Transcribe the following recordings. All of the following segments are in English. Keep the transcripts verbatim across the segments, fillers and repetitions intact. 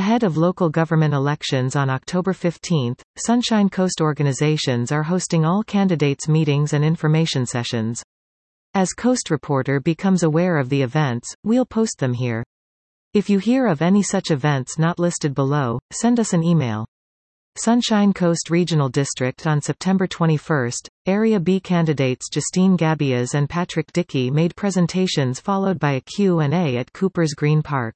Ahead of local government elections on October fifteenth, Sunshine Coast organizations are hosting all candidates' meetings and information sessions. As Coast Reporter becomes aware of the events, we'll post them here. If you hear of any such events not listed below, send us an email. Sunshine Coast Regional District on September twenty-first, Area B candidates Justine Gabias and Patrick Dickey made presentations followed by a Q and A at Cooper's Green Park.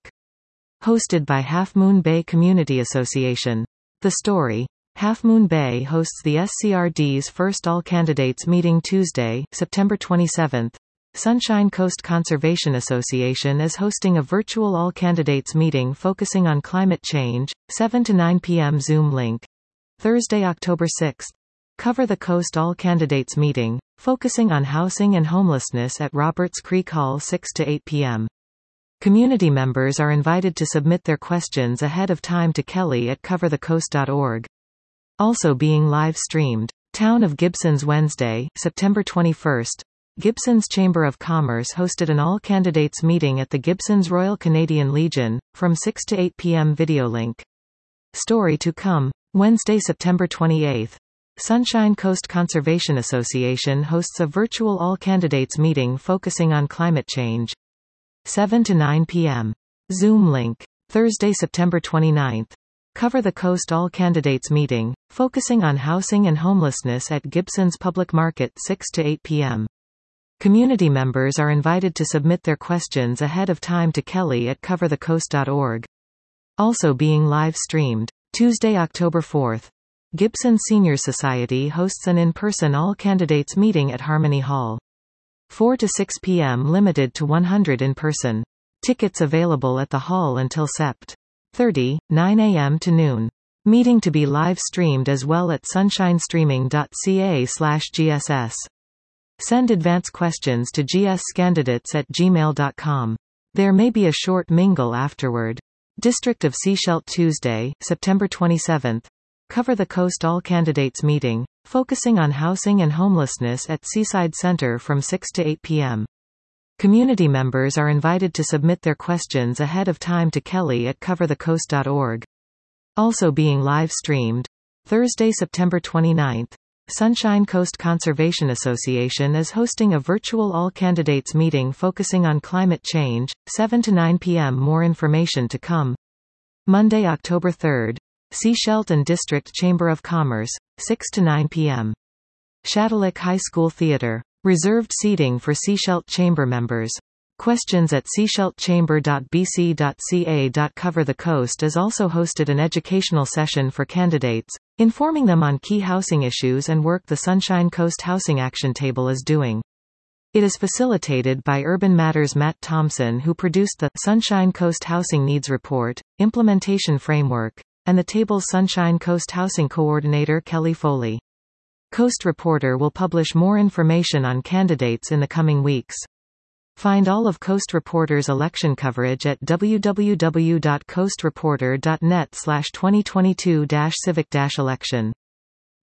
Hosted by Half Moon Bay Community Association. The story. Half Moon Bay hosts the S C R D's first all-candidates meeting Tuesday, September twenty-seventh. Sunshine Coast Conservation Association is hosting a virtual all-candidates meeting focusing on climate change, seven to nine p m Zoom link. Thursday, October sixth. Cover the Coast all-candidates meeting, focusing on housing and homelessness at Roberts Creek Hall six to eight p m Community members are invited to submit their questions ahead of time to Kelly at cover the coast dot org. Also being live-streamed. Town of Gibson's Wednesday, September twenty-first. Gibson's Chamber of Commerce hosted an all-candidates meeting at the Gibson's Royal Canadian Legion, from six to eight p m video link. Story to come. Wednesday, September twenty-eighth. Sunshine Coast Conservation Association hosts a virtual all-candidates meeting focusing on climate change. seven to nine p m Zoom link. Thursday, September twenty-ninth. Cover the Coast all-candidates meeting, focusing on housing and homelessness at Gibson's Public Market six to eight p m Community members are invited to submit their questions ahead of time to Kelly at cover the coast dot org. Also being live-streamed. Tuesday, October fourth. Gibson Senior Society hosts an in-person all-candidates meeting at Harmony Hall. four to six p m limited to one hundred in person. Tickets available at the hall until September thirtieth, nine a m to noon. Meeting to be live-streamed as well at sunshinestreaming dot c a slash g s s. Send advance questions to g s candidates at gmail dot com. There may be a short mingle afterward. District of Sechelt Tuesday, September twenty-seventh. Cover the Coast all-candidates meeting, focusing on housing and homelessness at Seaside Center from six to eight p m Community members are invited to submit their questions ahead of time to Kelly at cover the coast dot org. Also being live-streamed. Thursday, September twenty-ninth. Sunshine Coast Conservation Association is hosting a virtual all-candidates meeting focusing on climate change, seven to nine p m More information to come. Monday, October third. Sechelt and District Chamber of Commerce, six to nine p m Shattuck High School Theatre. Reserved seating for Sechelt Chamber members. Questions at sechelt chamber dot b c dot c a. Cover the Coast is also hosted an educational session for candidates, informing them on key housing issues and work the Sunshine Coast Housing Action Table is doing. It is facilitated by Urban Matters' Matt Thompson, who produced the Sunshine Coast Housing Needs Report, Implementation Framework, and the table's Sunshine Coast Housing Coordinator Kelly Foley. Coast Reporter will publish more information on candidates in the coming weeks. Find all of Coast Reporter's election coverage at w w w dot coast reporter dot net slash twenty twenty-two civic election.